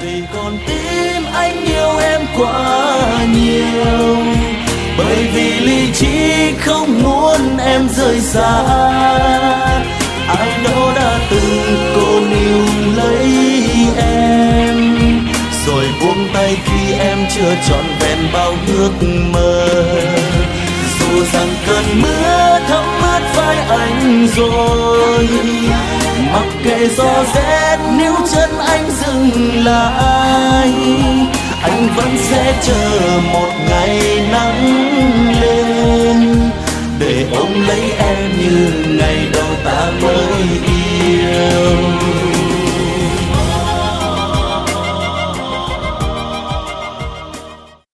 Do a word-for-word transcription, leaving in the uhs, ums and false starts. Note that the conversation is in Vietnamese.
vì con tim anh yêu em quá nhiều, bởi vì lý trí không muốn em rời xa. Ai đó đã từng cố níu lấy em, rồi buông tay khi em chưa trọn vẹn bao ước mơ. Dù rằng cơn mưa thấm ướt vai anh rồi, mặc kệ gió rét níu chân anh dừng lại, anh vẫn sẽ chờ một ngày nắng lên.